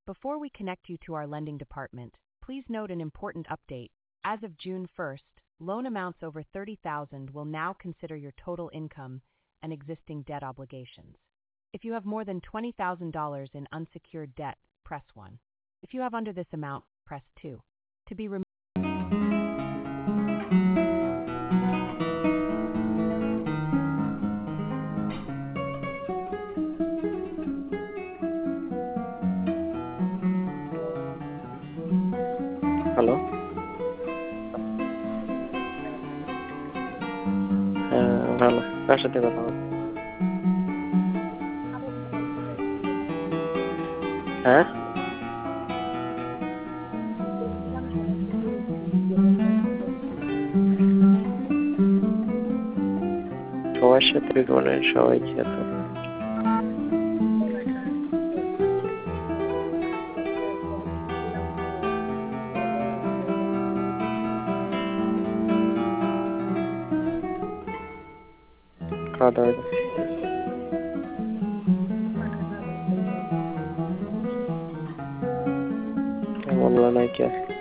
Before we connect you to our lending department, please note an important update. As of June 1st, loan amounts over $30,000 will now consider your total income and existing debt obligations. If you have more than $20,000 in unsecured debt, press 1. If you have under this amount, press 2. To be removed. Hello, হ্যাঁ ভালো। কার সাথে কথা বল? হ্যাঁ, সবার সাথে মানে সবাই খেত। খাওয়া দাওয়া বললো নাকি?